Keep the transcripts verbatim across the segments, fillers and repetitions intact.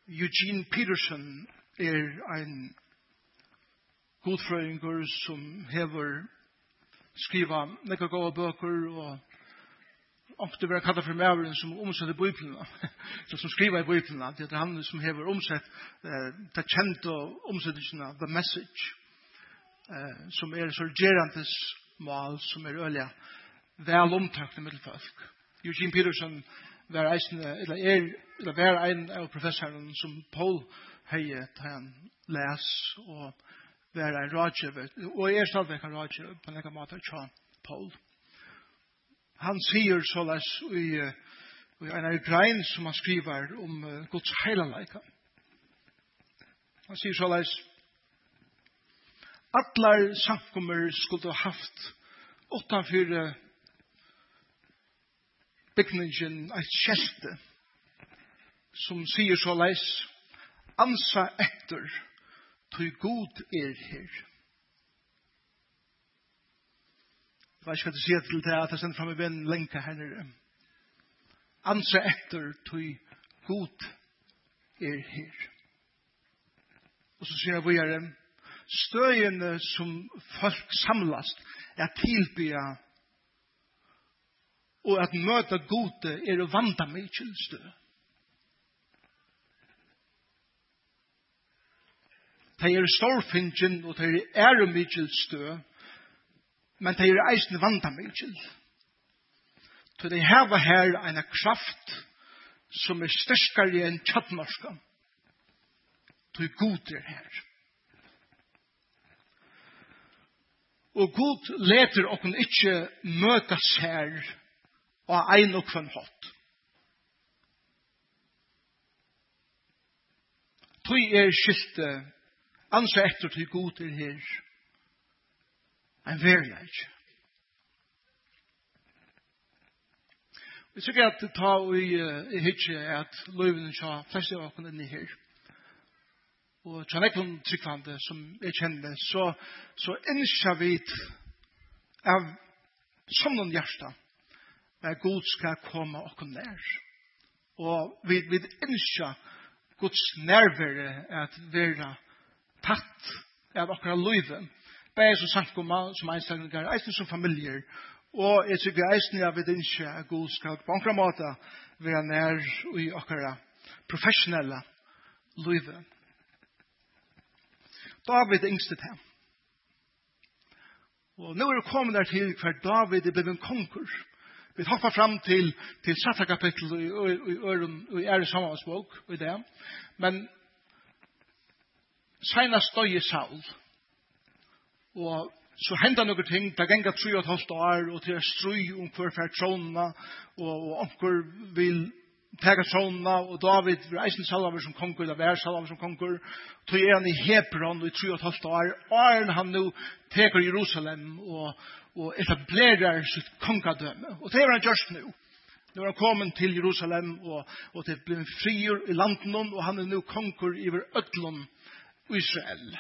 Eugene Peterson er en godfrøyngur som hever skriva nekka gåa bøker og ofte vera kalla for mæveren som omsetter Bibelen, som skriver i Bibelen. Det er han som hever omsett uh, det kjente omsettelsen The Message, uh, som er sorgerandes mal, som er øyelig vel omtøkende middelfolk. Eugene Peterson var eisende, eller er, eller var en av professoren som Paul Heie til han les, og var en rådgiver, og er stadigvæk en rådgiver på en måte til Paul. Han sier såleis i, i en grein som han skriver om uh, Guds heilanleika. Han sier såleis: Atlar samkommer skulle ha haft utanför bygningen et skjelte som sier såleis: ansa etter tog god er her. Hva skal du si til det at jeg sender frem i ben lenka her nere? Ansa etter tog god er her. Og så sier jeg videre: støyene som folk samlas er tilbya og at møta gode er å vanda mykje støy. De er storfingen og de er mykje støy, men de er eisende vanda mykje. Så de hever her en kraft som er sterskere enn kjattmarska. De gode er her. Og Gud leter okken ikke møtas her og ein og kvann hatt. Tøy er skilte ansa etter til Gud er her. En verleik. Vi tykker at det tar i, i hitje at løyvene sja flest av okken inni her. Og tjannekon tryggvande som jeg kjenner, så, så innskjer vi av som noen hjärsta at Gud skal komme okken nær. Og vi, vi innskjer Guds nærvære at være tatt av okkara løyven. Bare som samkomma, som einstagningar, eisen som familier. Og jeg tykker eisen jeg vil innskjer at Gud skal på okkara måte være nær i okkara professionelle løyven. David er yngste til. Og nå er det kommet der til hver David er blevet en konkur. Vi hoppar fram til, til satta kapittel i, i, i, i ære samarbeidsbok i det. Men senast støy i Saul. Og så hender noen ting. Det ganger tre og et halvt år og til å stry om hver fær tronene. Og, og onker vil tega tronene, og David var eisen salver som konkur, eller vær salver som konkur, tog er han i Hebron i tre og et halvt år, og han nå teker Jerusalem og, og etablerer sitt kongadømme. Og det er han gjørst nå. Nå er han kommet til Jerusalem, og, og det blir frier i landen, og han er nå konkur iver ødlom Israel.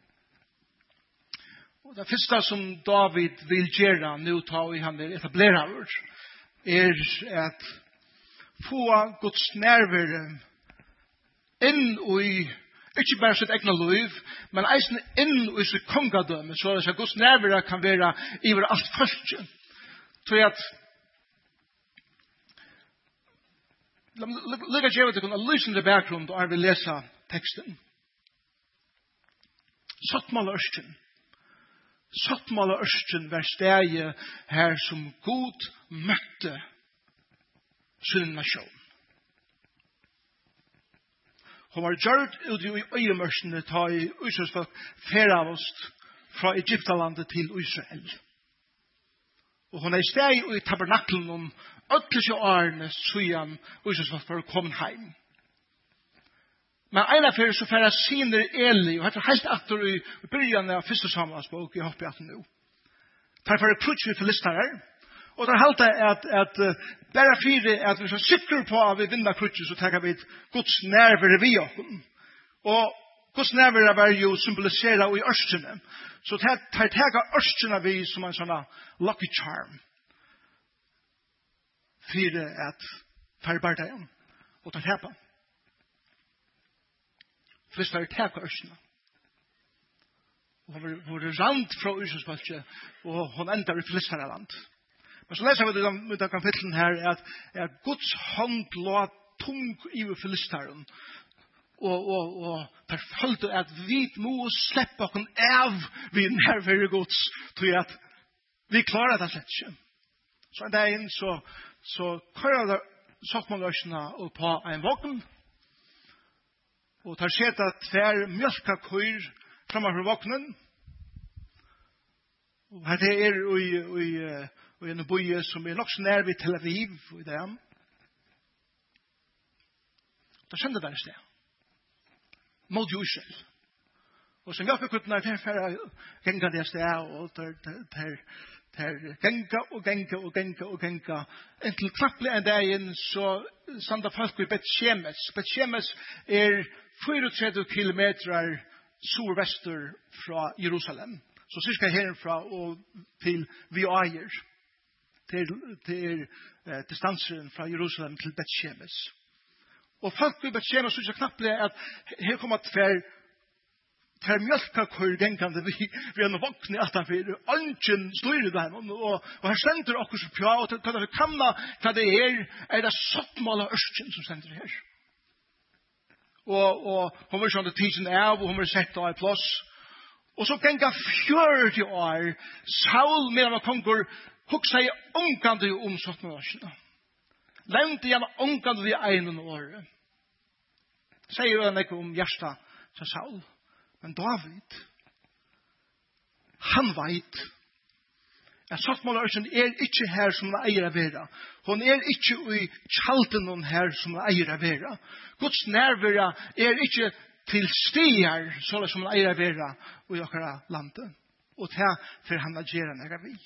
Og det første som David vil gjøre nå, ta i han er etablerer, er at få Guds nærvære inn i, ikke bare sitt egna liv, men eisen inn i sitt kongadømme, så at Guds nærvære kan være iver alt folket. Så at Lika gjør det kunne lysende bakgrunn da jeg vil lese teksten. Sattmala Ørsten. Sattmala Ørsten var stedet her som Gud møtte sin nasjon. Hun var gjørt ut i øyemørsene ta i Israelsfolk feravost fra Egyptalandet til Israel. Og hun er i steg i tabernaklen om ødelse årene siden Israelsfolk var kommet hjem. Men en av fyrir så færre siner Eli, og dette er helt etter i byrjan av første samlagsbok i hoppet etter nå. Det er for krutsk vi filistare, og det er helt at, at uh, bare fire at vi er sikre på at vi vinner krutsk, så tenker vi Guds nærvere vi okken. Og Guds nærvere var jo symboliseret i ørstene. Så det er tega ørstene vi som en sånn lucky charm. Fire at færre bardeien, og det er tepa. Filistar teka ørsene. Og hun var rand fra Israelsfolket, og hun endar i Filistarland. Men så leser vi det i kapitlen her, at, at Guds hånd lå tung i Filistaren, og, og, og der følte at vi må slippe oss av vi nærvære Guds, til at vi klarer det slett ikke. Så en dag inn, så, så kører det sokkmåløsene på en vogn, og tar skjedd at hver mjølka køyr framme fra vognen, og her det er i, i, i en bøye som er nok så nær ved Tel Aviv, og i det. Da kjente det i sted. Mot Israel. Og som mjølka kuttene er for genga det sted, og der, der, der Her genga og genga og genga og genga. Inntil knapplig en dag inn, så standa folk i Bet-Shemes. Bet-Shemes er trettio kilometer survester fra Jerusalem. Så cirka herfra og til Viager. Til, til eh, distansen fra Jerusalem til Bet-Shemes. Og folk i Bet-Shemes synes knapplig at her kommer tver Ter mjölka kör gängande vi vi har vakna att han för anchen styr där och och här ständer också så pja och kan det kamma vad det är är det sottmala östen som ständer här. Och och hon var sånt teaching av och hon var sett där i plats. Och så gänga fyrtio år Saul med en konkur huxa i omkande om sottmala östen. Lämnt igen omkande vi en år. Säger han inte om hjärta så Saul. Men David, han veit at sattmålørsen er ikke her som den eier av vera. Hun er ikke i kjalten her som den eier av vera. Guds nærvera er ikke til stier som den eier av vera i okkara landet. Og det er for han å gjøre nære vi.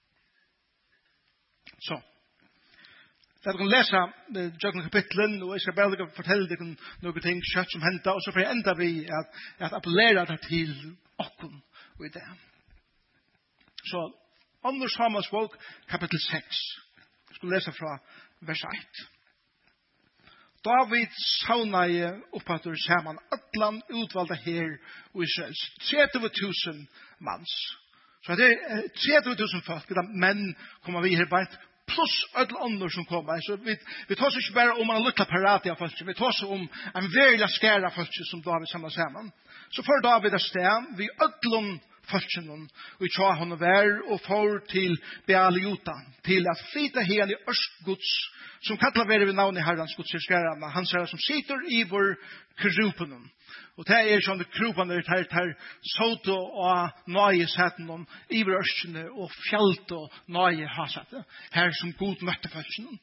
Så. Jeg kan lese Jøkken kapitlen, og jeg skal bare fortelle deg noen ting kjøtt som hentet, og så får jeg enda vi at, at appellere det til okken og i det. Så, andre Samuels bok, kapittel seks. Jeg skal lese fra vers ett. David sauna i oppatter sammen atlan utvalgte her og Israels. trettio tusen mans. Så det er trettio tusen folk, menn kommer vi her bare plus alle andre som kommer. Så vi, vi tar oss ikke bare om en lukka parati av folk, vi tar oss om en veldig skære av folk som David samler sammen. Så får David av sted, vi ødlom folken og tja hon og vær, og får til Bealiota, til at flyta hen i Østgods, som kallar vere ved navn i Herrens Guds skærene, han ser som sitter i vår krupen. Og det er sånn krupene der tar soto og nøye setten i vår Østene, og fjalt og nøye hasette, her som god møtte folken.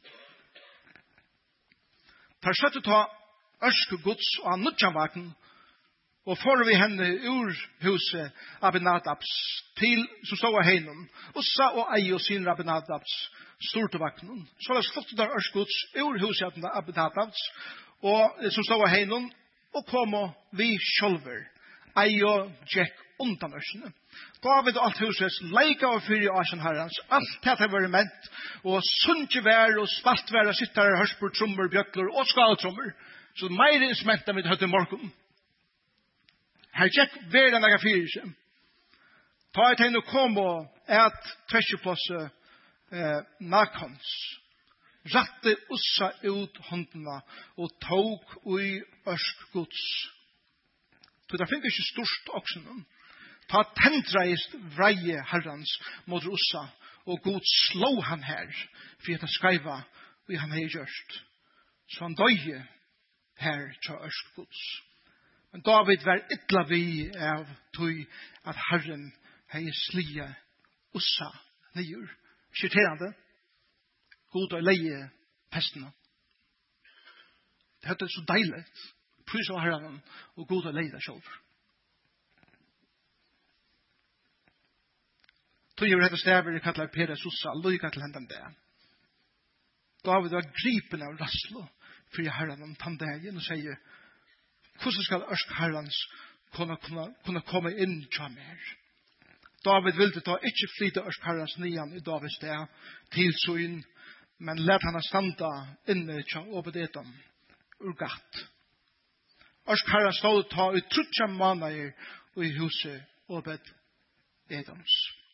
Tar søttet ta Østgods og nødjanvaken, og får vi henne ur huset Abinadabs til, som stod av heinen, og sa og ei og sin Abinadabs stortevaknen. Så det flott der Ørsgods ur huset Abinadabs, og som stod av heinen, og kom vi sjølver, ei og tjekk undan Ørsene. David og alt huset leika og fyri Asien herrens, alt dette var ment, og sunnjevær og spaltvær og sitter hørspur, trommer, bjøkler og skaltrommer. Så meire instrumenter vi høtte morgen. Her tjekk vera nega fyrir seg. Ta et henne kom og et tresjeplasse eh, nakons. Ratte ussa ut håndene og tog ui Østgods. Så det finnes ikke størst oksen. Ta tendreist vreie herrens mot ussa og god slå han her for at han skreiva og han hei gjørst. Så han døye her til Østgods. Men David var ytla vi av tog at Herren hei slia ussa nyur. Skjorterande. God og leie pestene. Det er så deilig. Prys av Herren og god og leie deg selv. Tog jo rette stever i kattler Peres ussa, loika til hendan det. David var gripen av rasslo for Herren om tandegen og sier hvordan skal Ørsk Herrens kunne, kunne, kunne komme inn til mer? David ville ta ikke flyte Ørsk Herrens nian i Davids sted til søyn, men let henne standa inne til Obed-Edom ur gatt. Ørskherren stod ta i trutja måneder i huset Obed Edoms.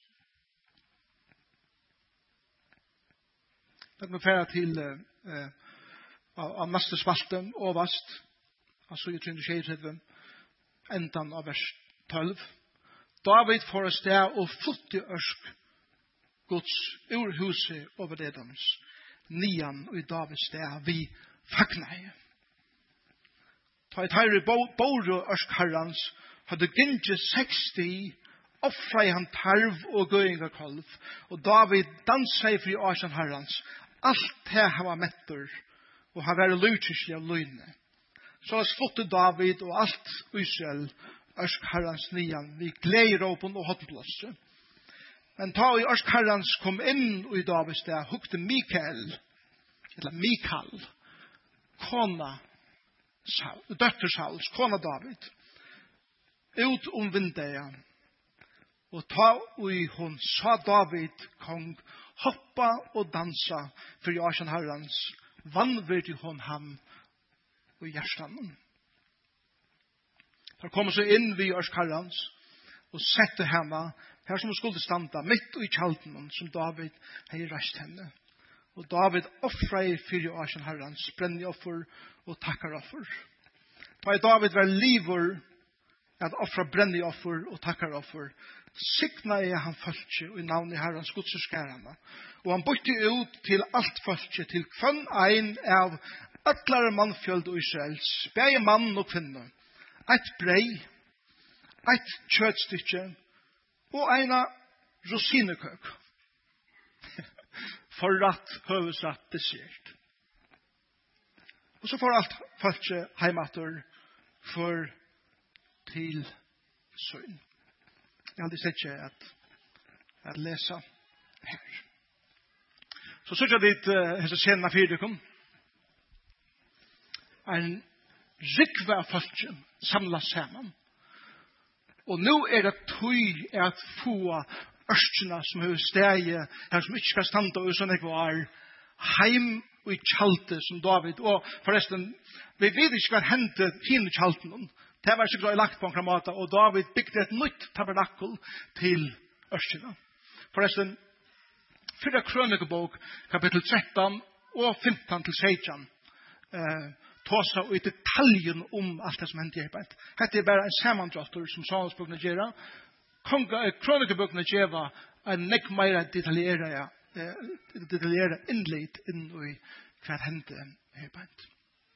Jeg må fære til uh, av neste spalten overast, altså i trehundre tjuetre, endan av vers tolv. David får et sted og flytte ørsk Guds ur huset Obed Edoms, nian og i Davids sted vi fagnar. Ta et herre bore ørsk herrans, hadde gynnje seksti, offra i han tarv og gøynga kolv, og David dansa i fri Asjan herrans, alt det han var mettur, og han var lutrislig av løyne. Så slutte David og alt Israel, ørsk herrans nian, vi gleder åpen og hottenplåse. Men ta i ørsk herrans kom inn i Davids sted, hukte Mikael, eller Mikael, kona Saul, døtter Sauls, kona David, ut om vindeia, og ta i hon sa David kong, hoppa og dansa for Asjan herrans, vannvirdig hon ham og hjertanen. Der kom så inn vi ørsk herrans, og sette henne her som skulle standa mitt i kjalten som David hei reist henne. Og David offra i fyrir Asjan herrans, brenni offer og takkar offer. Da David var livor at offra brenni offer og takkar offer, signa er han fölkje og i navn i herrans godsuskærande. Og han bytte ut til alt fölkje, til kvann ein av ötlare mannfjöld og Israels, begge mann og kvinne, eit brei, eit kjøtstykke, og eina rosinekøk. Forratt, høvesratt, dessert. Og så får alt fölkje heimater for til søgn. Jeg hadde sett ikke at, at lese her. Så synes jeg dit uh, hese scenen av fyrdekom. En rikve av folket samlet sammen. Og nå er det tøy at få ørskene som har steg her som ikke skal stande og sånn ikke var heim og i kjalte som David. Og forresten, vi vet ikke hva hentet henne kjalten. Det var ikke lagt på en kramata, og David bygde et nytt tabernakel til ørskene. Forresten, fyrre krønikebok, kapittel tretton og femton til seksten, eh, tåsa og i detaljen om alt det som hendte i Hebet. Hette er bare en samandrattor som Salmsbøkene gjør. Krønikebøkene gjør en nekk mer detaljeret, eh, detaljeret innlitt inn i hva hendte i Hebet.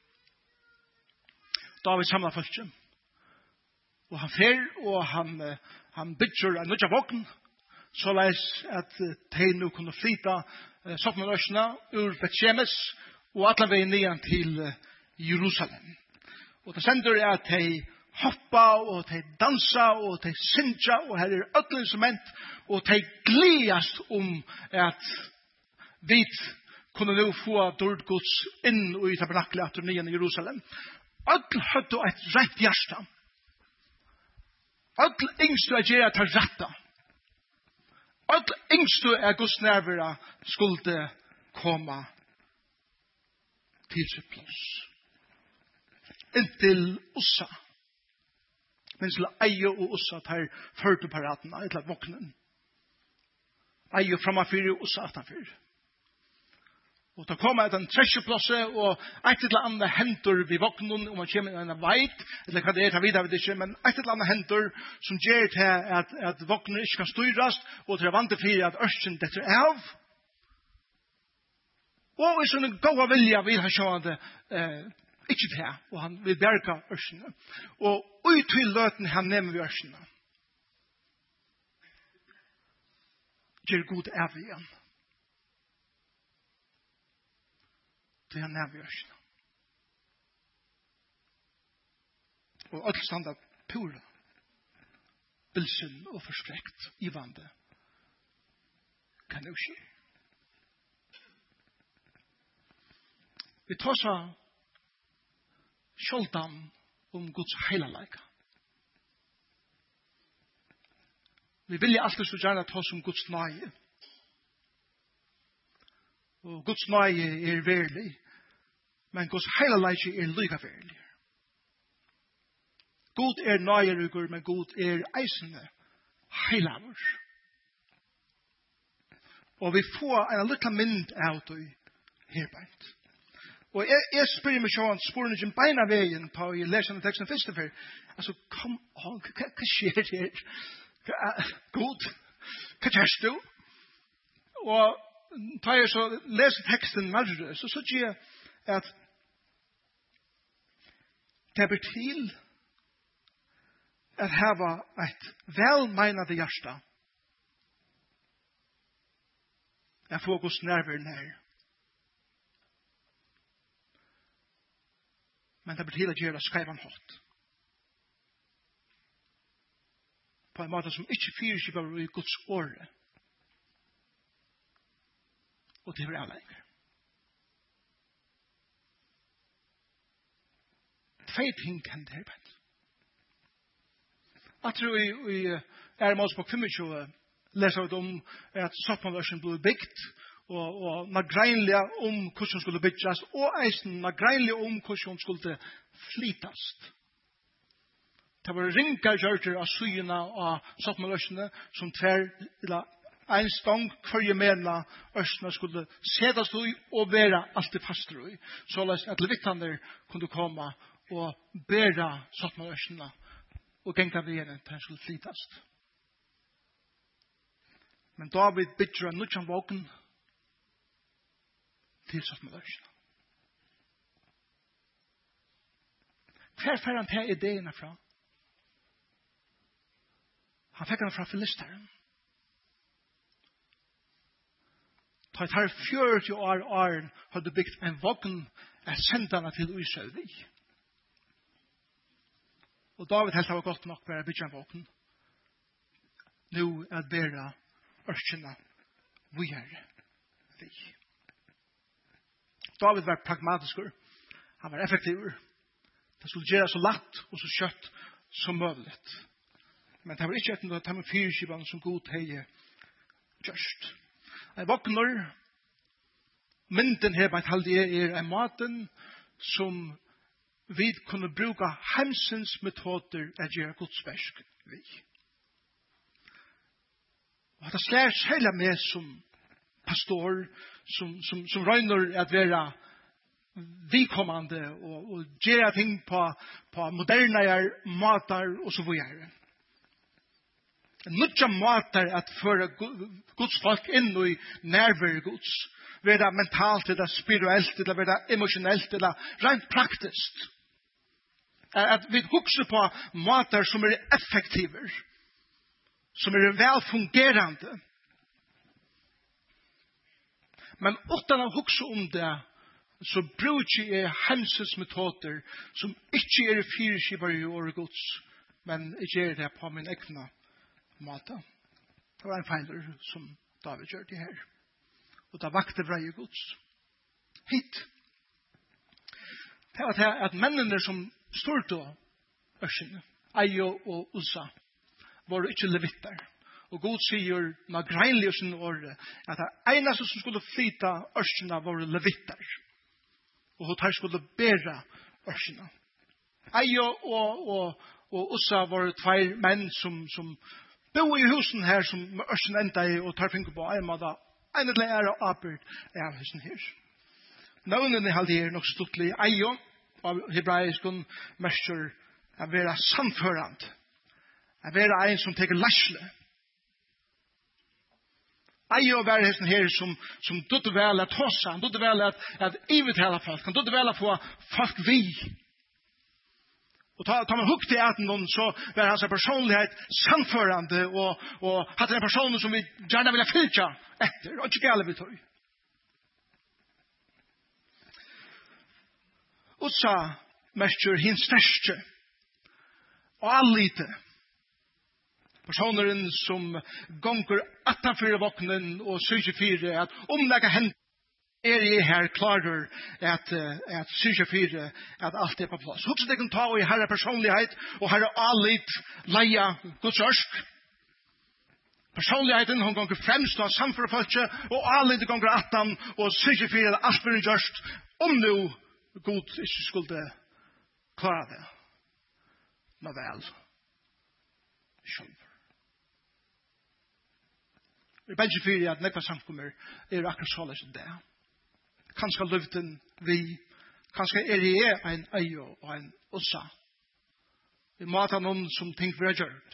David samlet folket. Og han fer, og han, han bygger en nødja vogn, så leis at de nå kunne flyta uh, Sotmenørsene ur Betsjemes, og alle veien nian til uh, Jerusalem. Og det sender er at de hoppa, og de dansa, og de synsja, og her er ødelig instrument, og de gledast om at vi kunne nå få dårdgods inn i tabernaklet etter nian i Jerusalem. Ødelig hadde et rett hjärsta. All yngstu er gjerra til retta. All yngstu er Guds nærvera skulle komme til sitt plass. Inntil Ussa. Men til Eie og Ussa tar førteparaten av et eller annet våknen. Eie framafyr og Ussa atanfyr. Og da kommer den tredje plasset, og et eller annet henter vi våknen, om man kommer inn en veit, eller hva det er, det vet jeg ikke, men et eller annet henter som gjør til at, at våknen ikke kan styres, og til å vante for at ørsten detter av. Og i sånne gode vilja vil han sjå det eh, ikke til, og han vil berge ørstene. Og ut til løten han nemmer vi ørstene. Gjør god av igjen. Det er nærvjørsene. Og alt standa pura, bilsen og forskrekt i vande. Kan det jo skje? Vi tar så skjoldan om Guds heilalega. Vi vil alltid så gjerne ta oss om Guds nøye. Og Guds nøye er verlig, men Guds heilalega er lyga verlig. God er nøyerugur, men God er eisende heilavur. Og vi får en liten mynd av det herbeint. Og jeg, jeg spør meg sånn, spør ikke beina veien på å lese den teksten først og før. Altså, kom on, hva, hva skjer her? God, hva gjør du? Og da jeg så leser teksten nærmere, så så sier jeg at det blir til at hava et velmeinade hjärsta. Jeg får hos nerver nær. Men det blir til at gjøre skreivan hårdt. På en måte som ikke fyrkjøper i Guds åre. Og det er alle lenger. Tvei ting kan det her. Jeg tror vi, vi er med oss på tjuefem leser vi om at Soppmannløsjen ble bygd, og, og nagreinlige om hvordan hun skulle bygges, og eisen nagreinlige om hvordan hun skulle flytast. Det var ringa gjørter av syene av Soppmannløsjene, som tver, eller en stång hver mena østene skulle sedas i og være alltid fastere i, så at levittene kunne komme og bære Soppmannløsjene og genga vi igjen til han skulle flytast. Men David bytter en nødjan vågen til Soppmannløsjene. Hver fer han til ideene fra? Han fikk han fra filisteren. Ta et her fjørti år åren hadde bygd en vågen er sendt han til Israel vi. Og David helt var godt nok bare bygd en vågen. Nå er det bedre ørkene vi er vi. David var pragmatisk. Han var effektiv. Det skulle gjøre så lett og så kjøtt som mulig. Men det var ikke etter noe med fyrkjøpene som god hei gjørst. Jeg våkner. Mynden her på et halvdig er en maten som vi kunne bruke hemsens metoder å gjøre godsversk vi. Og det slår særlig med som pastor, som, som, som røyner at være vidkommende og, og gjøre ting på, på moderne mater og så videre. Nutja matar at føre Guds folk inn i nærvære Guds. Være mentalt, eller spirituelt, eller være emotionellt, eller rent praktisk. At vi hukser på matar som er effektive, som er velfungerende. Men utan å hukse om det, så bruker jeg hemsens metoder som ikke er fyrkjøpere i året Guds, men ikke er det på min egna mata. Det var en feiler som David gjør det her. Og det vakte vreie Guds. Hit. Det var det at mennene som stod av Ørskene, Eio og Ussa, var ikke levitter. Og Gud sier, når greinlig og sin åre, at det eneste som skulle flyta Ørskene var levitter. Og hun skulle bære Ørskene. Eio og, og, og Ussa var tvær menn som, som bo i husen her som Ørsen enda i og tar finker på en måte. En eller annen er arbeid av husen her. Navnene halde er nok stuttelig. Eio av hebraiskun mestjer å være samførand. Å være en som teker lasle. Eio var husen her som, som dødde vel at hossa. Han dødde vel at, at ivetale folk. Han dødde vel at få folk vi. Og ta, ta man hukte i aten noen, så var hans personlighet samførende, og, og hadde en person som vi gjerne ville fylke etter, og ikke gale vi tog. Ussa mestjer hins største, og allite. Personeren som gonger attanfyra våknen og syvogfyra, at omlegge hent er jeg her klarer at, at syvogfyra, at alt er på plass. Husk at jeg kan ta i herre personlighet, og herre allit leia Guds ørsk. Personligheten, hun gonger fremst av samfunnet, og allit gonger attan, og syvogfyra, alt blir gjørst, om nu God ikke skulle klare det. med vel själv. Vi bæger fyrir at nekva samkommer er akkurat såleis det. Kanskje løften vi, kanskje er jeg en øyo og en ossa. Vi matar noen som ting vi har gjort.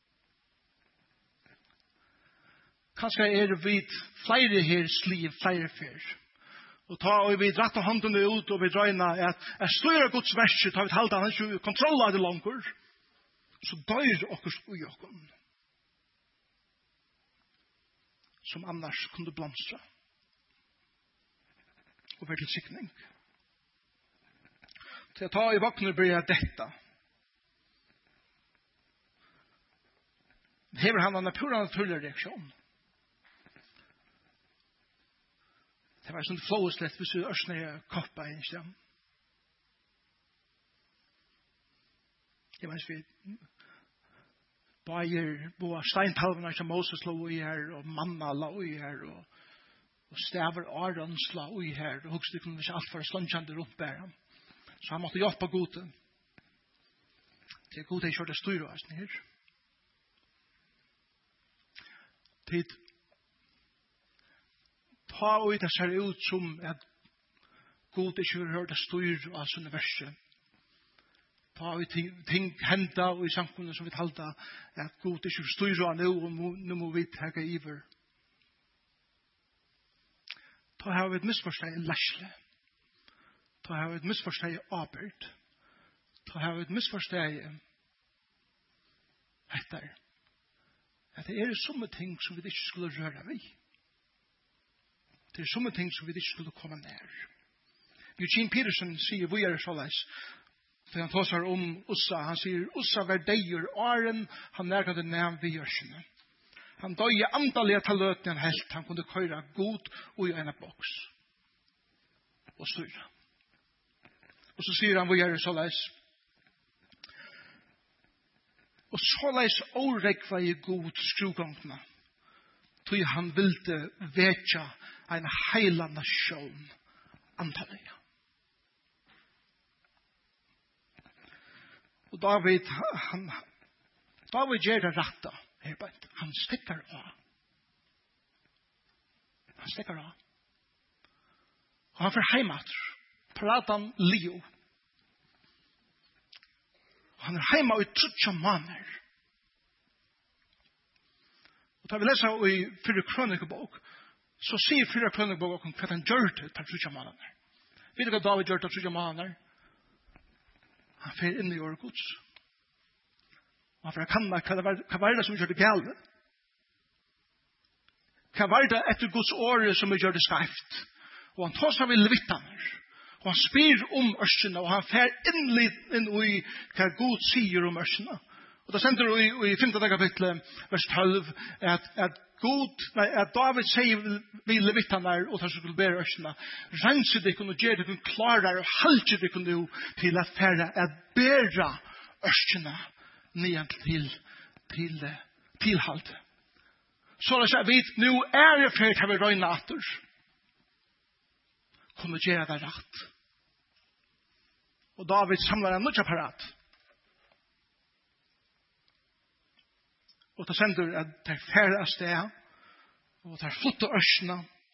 Kanskje er vi flere her sliv, flere fyr. Og ta og vi dratt håndene ut og vi drøyna at jeg styrer Guds verset, tar vi talt han ikke kontroll av det langer, så døyr okkurs ui okkom. Som annars kunne blomstra. Og være til sikning. Til jeg tar i vakner blir jeg dette. Hever han en pura naturlig reaksjon. Det var sånn flåeslett hvis du ørsne koppa i en stem. Jeg vet vi bajer på steintalvene som Moses lå i her, og manna lå i her, og, og staver Arons lå i her, og hukst det kunne ikke alt for slunchande rundt bæren. Så han måtte hjelpe gode. Det er gode jeg kjørte styrer oss ned. Tid ta og det ser ut som at god ikke har hørt styr av sånne verset. Ta og ting henda og i samfunnet som vi talte at god ikke styr av nå og nå må vi tega iver. Ta har vi et misforsteg lærsle. Ta har vi et misforsteg arbeid. Ta har vi et misforsteg etter. At det er somme ting som vi ikke skulle røre vi. Det er somme ting som vi ikke skulle komme nær. Eugene Peterson sier vi er såleis, for han tåsar om Ussa. Han sier, Ussa var deier åren, han nærkade nærm vi gjørsene. Han døg i andalige taløtene han helt, han kunne køyre god og i en boks. Og styra. Og så sier han vi er såleis, og såleis årekva i god skrugångna, tog han ville vetja en heila nasjon antallega. Og David, han, David gjør det rette, han stikker av. Han stikker av. Og han får heimat, pratan Leo. Han er heima i trutja maner. Og da vi leser i fyrre kronikebok, så sier fyrre kronikebok om hva han gjør til trutja maner. Vet du hva David gjør til trutja maner? Han fer inn i året Guds. Og han får kanna hva var det som gjør det gale. Hva var det etter Guds året som gjør det skreft. Og han tar seg vid levittaner. Og han spyr om ørsene, og han fer inn inn i hva Gud sier om ørsene. Og da sender vi i femte kapitlet, vers tolv, at, at, God, nei, at David sier vi levittene og tar skulle bære ørsene, renser det kunne gjøre det kunne klare og halte det kunne til at færre at bære ørsene ned til, til, til halte. Så da sier vi, nå er det fært her vi røyne atter. Kunne gjøre det rett. Og David samler en nødja parat. Og det sender at det er færre av sted, og det er flotte ørsene.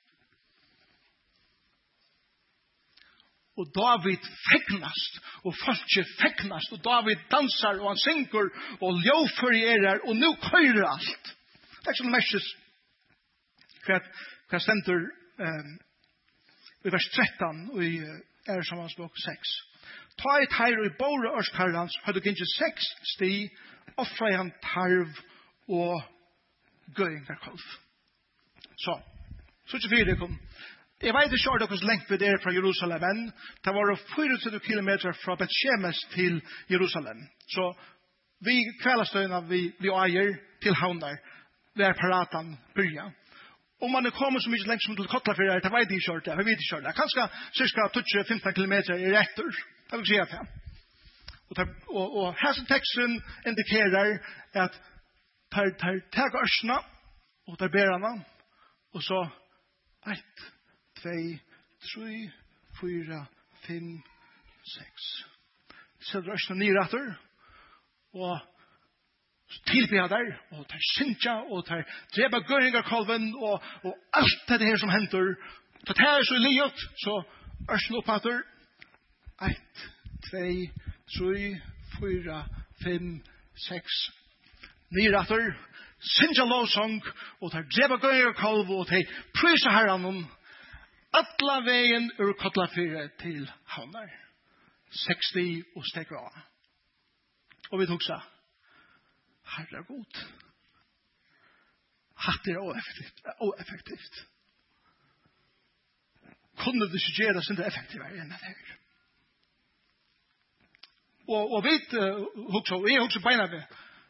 Og David fegnast, og folket fegnast, og David dansar, og han synker, og ljøførierer, og nå køyrer alt. Det er ikke noe mestes hva, hva sender um, i vers tretton og i Æresamansbok seks. Ta et her og i båre årskarlans hadde gynnt seks sti, offra han tarv og gøyngar kolv. Så, så ikke fyrir kom. Jeg vet ikke om dere lengt ved dere fra Jerusalem, men det var fyrtio kilometer fra Bet-Shemes til Jerusalem. Så vi kveldstøyna vi, vi eier til havnar, vi er paratan byrja. Om man er kommet så mye lengt som til Kotlafyrir, det vet jeg ikke det, jeg vet ikke det. Kanskje cirka tjugo til femten kilometer i retter, det vil si at det. Og, og, og hese teksten indikerer at tar tar tar ørsna og tar berana og så ett, två, tre, fyra, fem, sex. Så ørsna ni retter og tilbya der, og tar sinja, og tar dreba gøringarkolven, og, og alt det her som henter. Ta tar så liot, så ørsken opp atter. Ett, tvei, tre, fyra, fem, seks, nir atter. Sinja lovsong, og tar dreba gøringarkolv, og tar prysa herran alla veien ur Kollafyra til Havnar. seksti og stekker av. Og vi tok seg, herre god. Hatt er oeffektivt. oeffektivt. Kunne det ikke gjøre sin det effektivere enn det her. Og, og vi hukser, og jeg hukser beina ved,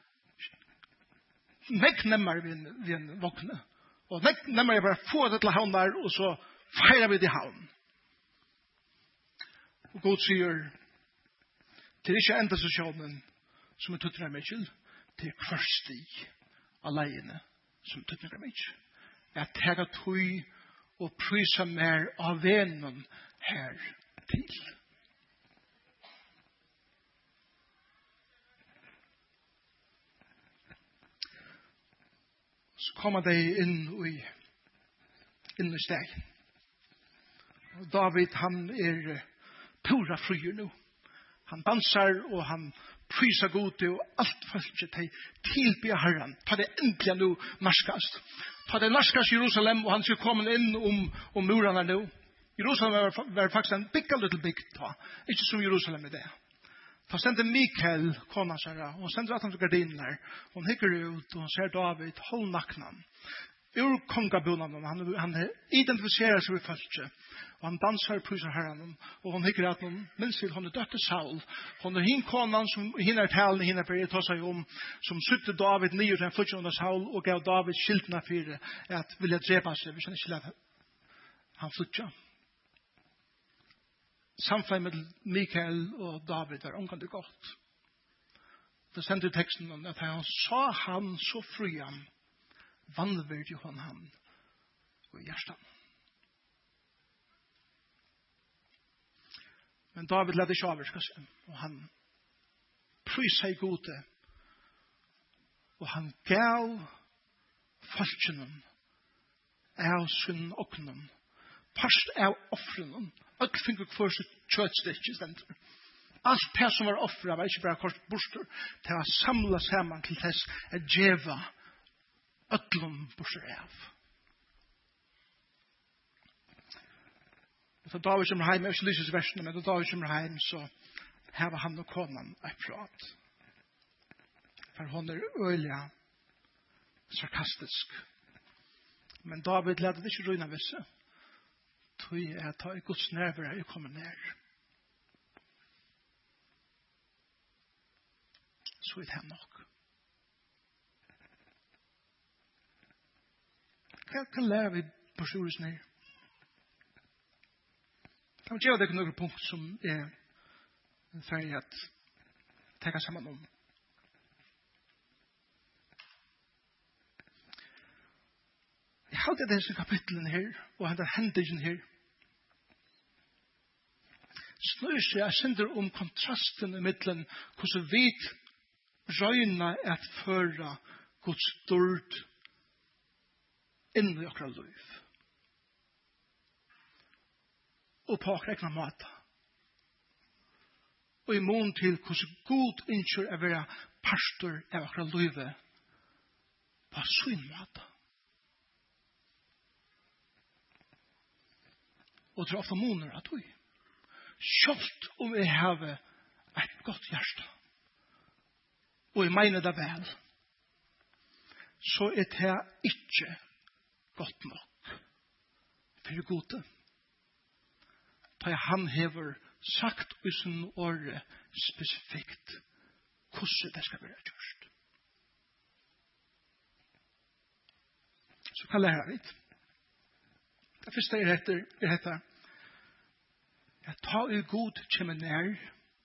nekk nemmer vi en våkne. Og nekk nemmer jeg bare få det til Havnar, og så feirar vi det i havn. Og God sier, til ikke enda sesjonen som er tuttner mykjel, til hver sti av leiene som er tuttner mykjel. Jeg tega tøy og prysa mer av venen her til. Så kommer de inn i inn i steg. Og David, han er pura fryer nu. Han dansar, og han prysar gode, og alt følger til tilbya herran. Ta det endelig nu narskast. Ta det narskast Jerusalem, og han skal komme inn om, om murarna nu. Jerusalem var, var faktisk en big little big ta. Ikke som Jerusalem i det. Ta sender Mikael, kona sara, og sender at han til gardinen her. Hun hikker ut, og han ser David, hold naknan. Ur kongabunan, han, han identifiserer seg med folket. Og han dansar og prysar herren. Og hun hikker at hun minst til hun er døtte Saul. Hun er hin konan som hinner talen, hinner for å ta seg om, som sytte David nye til en flytje under Saul, og gav David skiltene for at vilja drepa seg, hvis han ikke lette han flytje. Samfunnet med Mikael og David er omgående godt. Det sendte teksten om at han sa han så fri han, vannverdig hon han og i hjertan. Men David ledde ikke avvirka seg, og han prysade i gode, og han gav folkenen av sin oknen, parst av offrenen, alt finner for sitt kjøttstikk, alt det som var offret var ikke bare kort borster, til å samle sammen til tess å djeva ötlum borster av. Så David kommer heim, jeg vil ikke lyse i versene, men da David kommer heim, så hever han og konan et prat. For hun er øyelig sarkastisk. Men David leder det ikke røyne visse. Tog jeg tar i Guds nerver jeg kommer ned. Så er det nok. Hva kan lære vi på sjuresen her? Kan vi gjøre det noen punkt som er ferdig at tenke sammen om. Jeg har det disse kapitlene her, og denne hendingen her. Snur seg, jeg sender om kontrasten i midten, hvordan vi røyner at føre Guds stort inn i okra liv. Og på akkurat egna måte. Og i mån til hvordan god innskjør er være pastor av akkurat livet på sin måte. Og det er ofte måneder at vi kjøpt om vi har et godt hjerte og jeg mener det vel så er det ikke godt nok for gode. Da han hever sagt i sin åre spesifikt hvordan det skal være gjort. Så kan lære vi. Det første er etter, er etter jeg tar i god kommer nær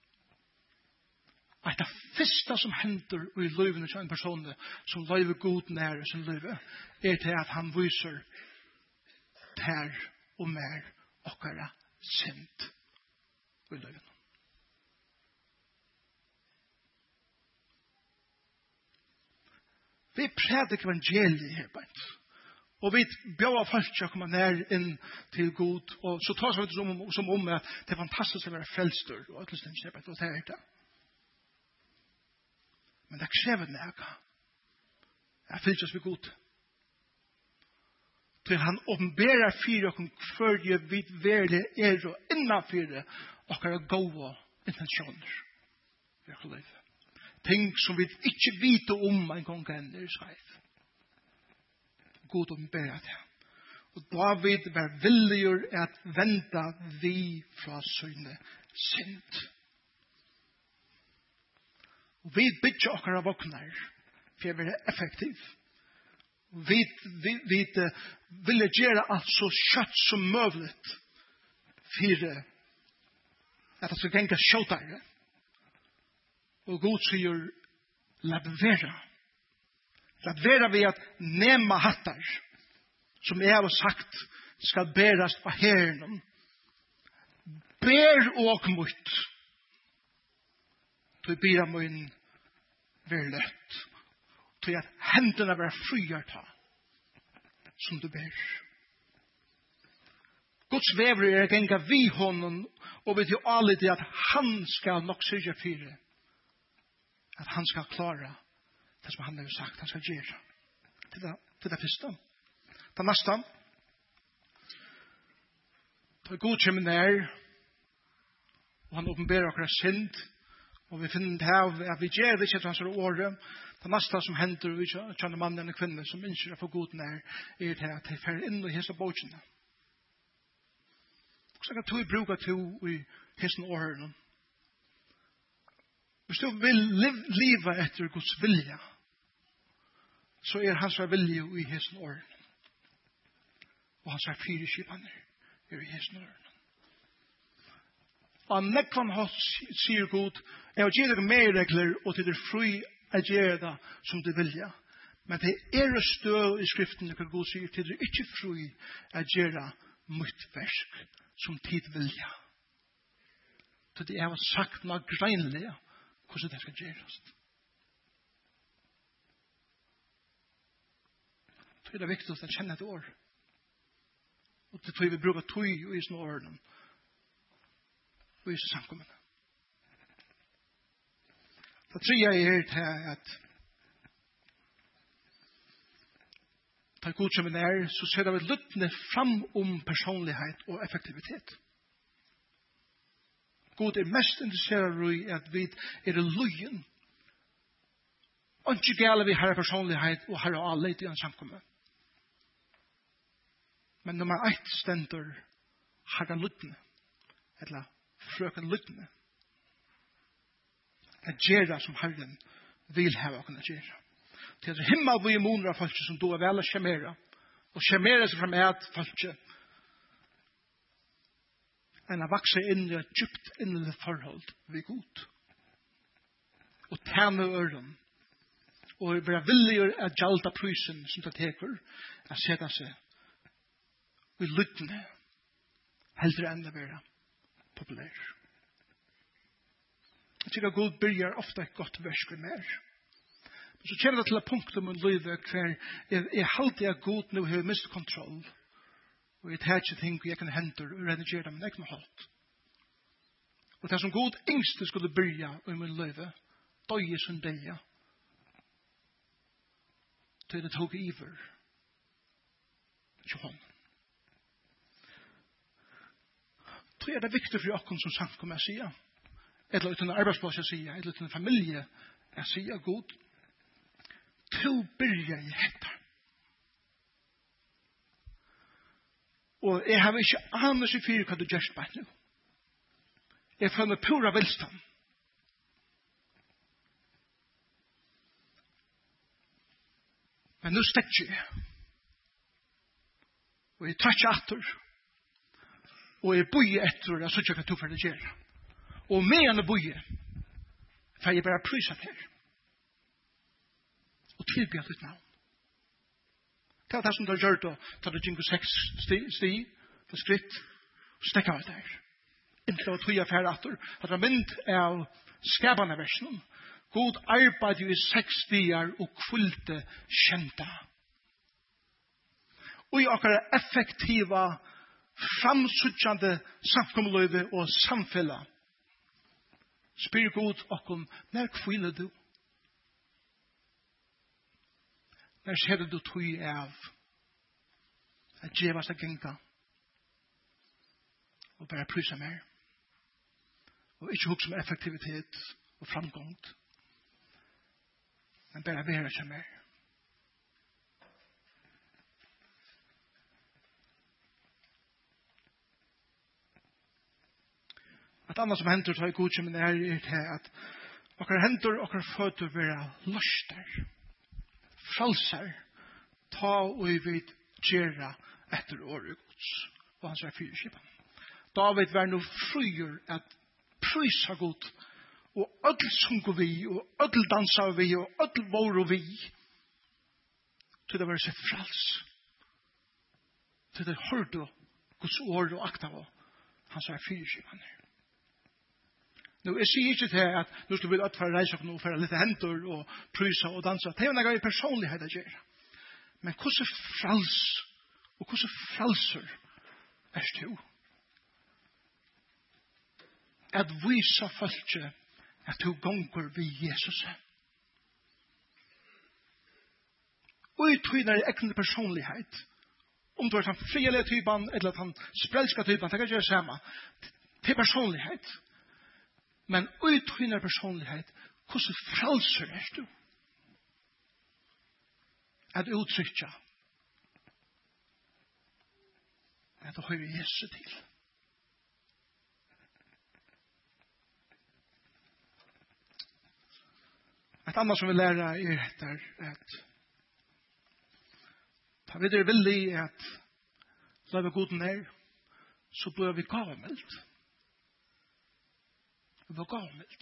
at det første som hender i livet til en person som lever god nær i sin liv er til at han viser tær og mer okkara sint i livet. Vi prædik evangeliet her på og vi bjør folk til å komme nær inn til Gud, og så tar vi det som, som om at det er fantastisk å være frelster, og alt det er og det er det. Men det krever næga. Jeg fyllt oss ved Gud. Til han åpenberer fire og hver jeg vet verlig er og innenfyrer og er gode intensjoner. Ting som vi ikke vet om en gang ender i skrevet. God åpenberer det. Og David var villig at vente vi fra søgne synd. Og vi bygger okkara våkner for å være effektiv. Vi, vi, vi vil gjøre alt så kjøtt som mulig for at det skal gjenge skjøttere. Og Gud sier, la være. La være ved at nema hattar, som jeg har sagt, skal bæres av herren. Bær og mot. Du ber om en være løtt. Til at hendene være frier ta, som du ber. Guds vever er genga vi honom, og vi til alle det at han skal nok sørge for det. At han skal klare det som han har sagt, han skal gjøre. Til det, til det første. Det neste. Det er god kommer nær, og han åpenberer akkurat synd, og vi finner det her, at vi gjør det ikke til hans året. Det neste som hender, vi kjenner mannen og kvinner som ønsker å få god nær, er det at de fer inn i hese båtene. Så kan du bruke to i hese årene. Hvis du vil leve etter Guds vilja, så er hans vilje i hese årene. Og hans fire skipene er i hese årene. Og nekvan har sier Gud, jeg har gitt deg mer regler, og til det fri er gjøre det som du vilja. Men det er støv i skriften, hva Gud sier, til det ikke fri er gjøre mitt versk, som tid vilja. Så det er sagt noe greinlig, hvordan det skal gjøres. Så er det viktig å kjenne et år. Og det tror vi bruker tog i sånne årene. Og i samkommende. Det tredje er til at da Gud kommer nær, så ser vi lyttende fram om personlighet og effektivitet. Gud er mest interessert i at vi er løyen. Og ikke gale vi har personlighet og har alle i en samkommende. Men nummer ett stender herre lyttende. Eller frøken lyttende. At gjøre som Herren vil ha å kunne gjøre. Til at himmel vi imuner av folk som du er vel å skjemere. Og skjemere seg frem et folk. enn å vokse inn i et djupt innelig forhold ved Gud. Og tjene øren. Og være villig å gjalda prisen som det teker, å sette seg i lyttene, heldre enn å være populær. Jeg tror at Gud begynner ofte et godt versk med mer. Men så kommer det til et punkt om en livet hver jeg, jeg halte at Gud nå har mistet kontroll. Og jeg tar ikke ting jeg kan hente og redigere dem, men jeg kan holde. Og det som Gud yngste skulle begynne i min livet, døye som døye, til det tog iver til hånden. Så er det viktig for dere som sagt kommer jeg sier, eller uten arbeidsplass jeg sier, eller uten familie jeg sier god, til begynne i dette. Og jeg har ikke annet i fire hva du gjør på nå. Jeg føler meg pura velstand. Men nå stekker jeg. Og jeg tar ikke atter. Og jeg bøyer etter, jeg synes ikke hva du får det gjøre. Og med en bøyer, for jeg bare pryser til. Og tilbyr ditt navn. Det var det som du har gjort, og tar det jingo seks sti, sti, på skritt, og stekker det der. Inntil det var tog affære atter, at det var mynd av skabene versen, God arbeidde jo i seks dager og kvulte kjenta. Og i akkurat effektiva, framsuttjande samkommeløyve og samfella spyr God okkom, når kviler du? Når ser du tog av at djeva seg genga og bare prysa mer og ikke hukse om effektivitet og framgångt men bare være seg mer. At annet som hender til å godkjemme det er til at okkar hender og okkar føtter være løster, fralser, ta og vi gjøre etter året gods. Og han sier fyrskipen. David var nå fryer at prysa god og ødel sunker vi og ødel danser vi og ødel vår vi til det var seg frals til det hørte Guds ord og akta og han sier fyrskipen her. Nå, jeg sier ikke til at nå skal vi utføre reise og for litt henter og prysa og dansa. Det er jo noe i personlighet å gjøre. Men hvordan frals og hvordan fralser er du? At visa folket at du gonger vi Jesus. Og i tøyner i ekne personlighet om du er sånn frielig typen eller at han sprelska typen, det kan ikke gjøre samme. Til personlighet. Men ut hennes personlighet, hvordan frelser er du? At uttrykke at du hører Jesus til. Et annet som vi lærer er etter at da vi er villig at lave goden er, så blir vi gavemeldt. Det var gammelt.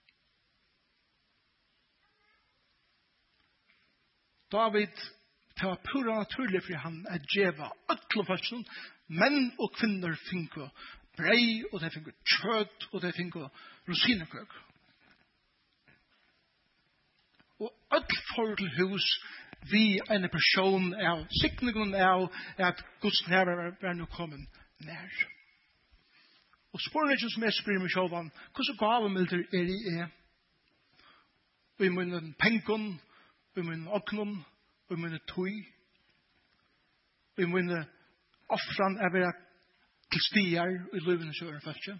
David, det var pura naturlig for han at djeva øtlofasen, menn og kvinner finko brei, og de finko kjøtt, og de finko rosinekøk. Og øtlofor til hus, vi en person av sikningen av at Guds nærvær er nå kommet nær. Og spørsmålet som jeg spør meg selv om, hvordan gavemilder er det er? Og i munnen penken, og i munnen oknen, og i munnen tøy, og i munnen offran er det til stier i livene søren først.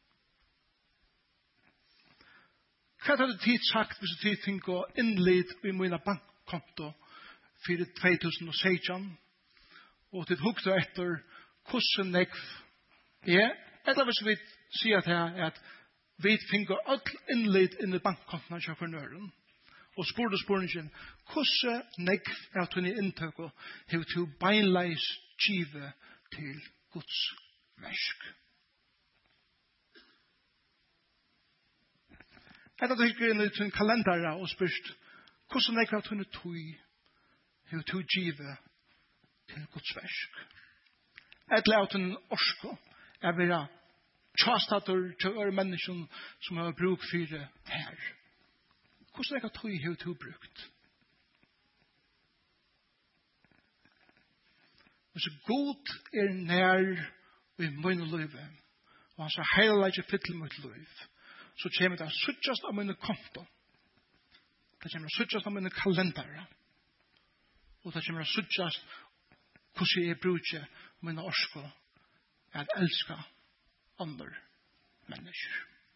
Hva har du tid sagt hvis du tid tenker innled i munnen bankkonto for två tusen sexton, og til hukte etter hvordan nekv er? Eller hvis vi sier til at vi finner alt innlitt inn i bankkontene til fornøren, og spør du spørningen, hvordan nekv er at hun i inntøkket har to beinleis givet til Guds versk? Etter at du hikker inn i sin kalender og spørst, hvordan nekv er at hun i tog har to givet til Guds versk? Etter at hun orsker er vera tjastater til øre mennesken som har bruk for det her. Hvordan er det tog har du brukt? Hvis god er nær i mine liv, og han sa heila ikke fytle mitt liv, så kommer det suttjast av mine konto. Det kommer suttjast av mine kalendere. Og det kommer suttjast hvordan jeg bruker mine orsker at elska andre mennesker.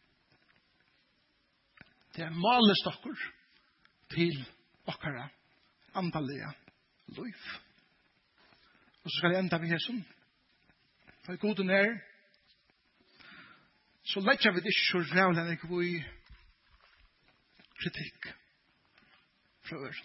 Det er malestokker til okkara andalige liv. Og så skal jeg enda ved Jesu. For goden er, så letter vi det ikke så rævlig enn ikke vi kritikk fra øren.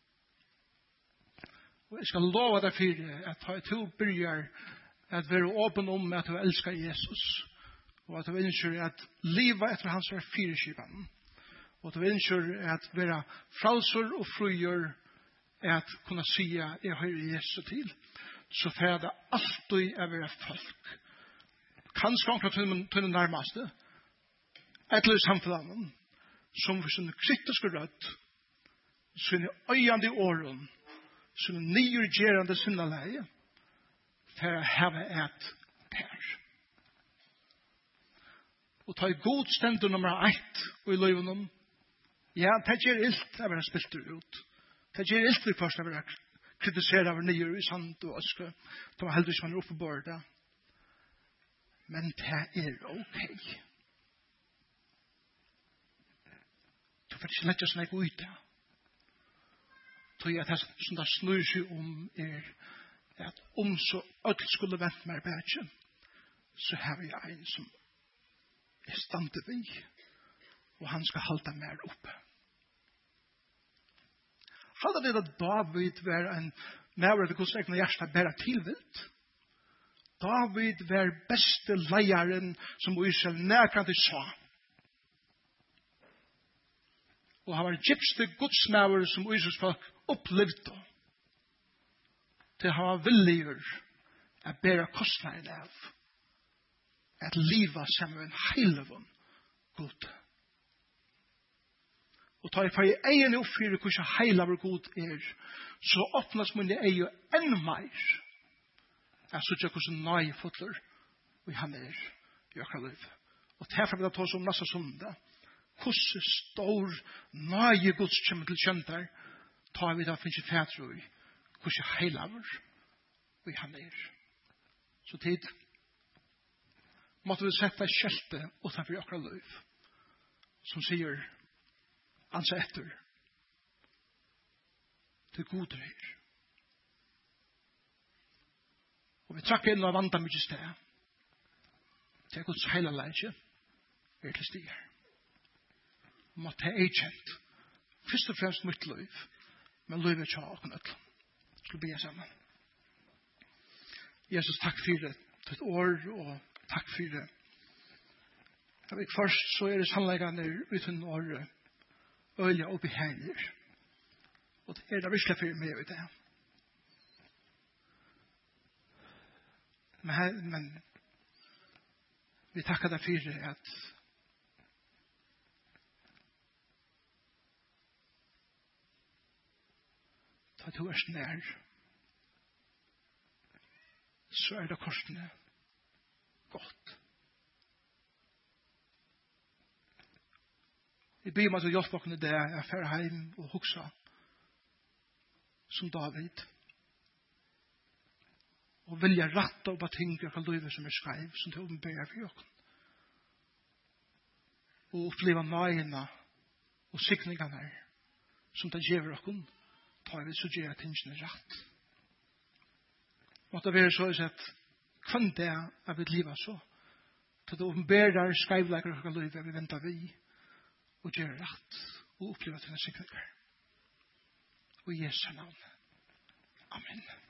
Og jeg skal lova deg for at jeg to begynner at være åpen om at du elsker Jesus, og at du ønsker at livet etter hans er fireskipen, og at du ønsker at være fralser og frugjør at kunne si at jeg hører Jesus til, så får det alltid å være folk. Kanskje omkring til den nærmeste, eller i samfunnet, som for sin kritiske rødt, sine øyende åren, sine nyrgerende sinneleie, for å heve et per. Og ta i god stendur nummer ett og i løyven om, ja, det gjør ilt å være spilt ut. Det gjør ilt vi først å være kritiseret av nyer i sand og øske. Det var heldigvis man er oppe på bordet. Men det er ok. Du får ikke lette seg ut det. Så at det som det snur seg om er at om så alt skulle vente meg bedre, så har vi en som er stande vi, og han skal halda mer oppe. Halda det at David var en mer av Guds egne hjärsta bæra tilvilt. David var beste leieren som Israel nærkant sa. Og han var gypste godsmaver som Israels folk opplevde. Til han var villiger at bæra kostnaden av at liva sammen en heilevån god. Og ta i fyrir egen oppfyrir hvordan heilaver god er, så åpnas munne egen enn meir. Jeg synes ikke hvordan nøye fotler og han er i akkurat liv. Og derfor vil jeg ta oss om neste sondag. Hvordan stor nøye gods kommer til kjønter, tar vi da finnes i fætro i hvordan heilaver og han er. Så tid måtte vi sette skjelte utenfor akkurat liv, som sier ansa etter til gode her. Og vi trakker inn og vanda mye sted til Guds heila leidje er til stier. Og måtte jeg kjent først og fremst mitt liv, men livet tja og nødt. Skal be sammen. Jesus, takk for det til et år, og takk for det. Jeg vet først så er det sannleggende uten året øyla oppi heilir. Og det er det virkelig for meg i det. Men, men vi takkar deg for det at ta to er nær så er det korsene godt. Jeg ber meg til å hjelpe dere det, jeg fer hjem og huksa som David. Og vilja ratta opp av ting jeg kan løyve som er skreiv, som til å åpenbære for dere. Og oppleva nøyene og sikningene som det gjør dere, tar vi så gjør tingene rett. Måtte være så at kan det av et liv så, til å åpenbære skreivleikere dere kan løyve, vi venter vi, og gjøre rett og oppleve til en sikkerhet. Og i Jesu navn. Amen.